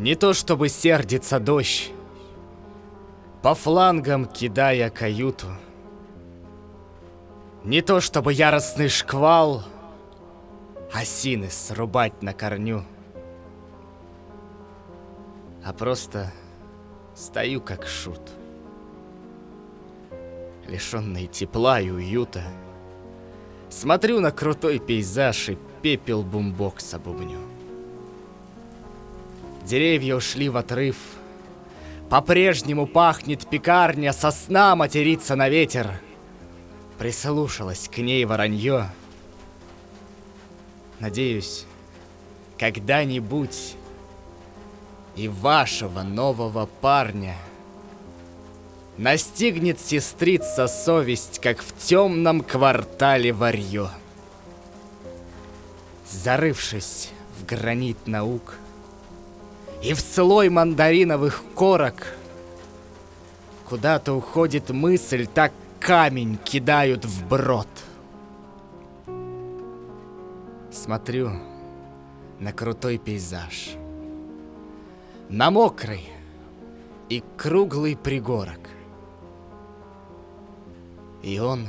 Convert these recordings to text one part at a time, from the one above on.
Не то чтобы сердится дождь, по флангам кидая каюту. Не то чтобы яростный шквал осины срубать на корню, а просто стою как шут, лишённый тепла и уюта. Смотрю на крутой пейзаж и пепел бумбокса бубню. Деревья ушли в отрыв. По-прежнему пахнет пекарня, сосна матерится на ветер. Прислушалась к ней воронье. Надеюсь, когда-нибудь и вашего нового парня настигнет сестрица совесть, как в темном квартале варьё. Зарывшись в гранит наук и в слой мандариновых корок, куда-то уходит мысль, так камень кидают вброд. Смотрю на крутой пейзаж, на мокрый и круглый пригорок. И он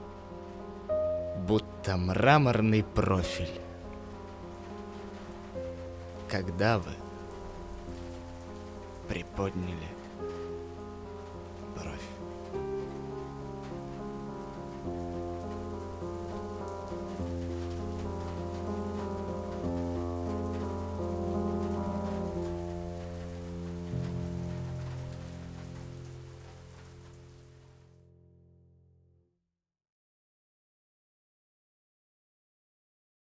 будто мраморный профиль. Когда вы приподняли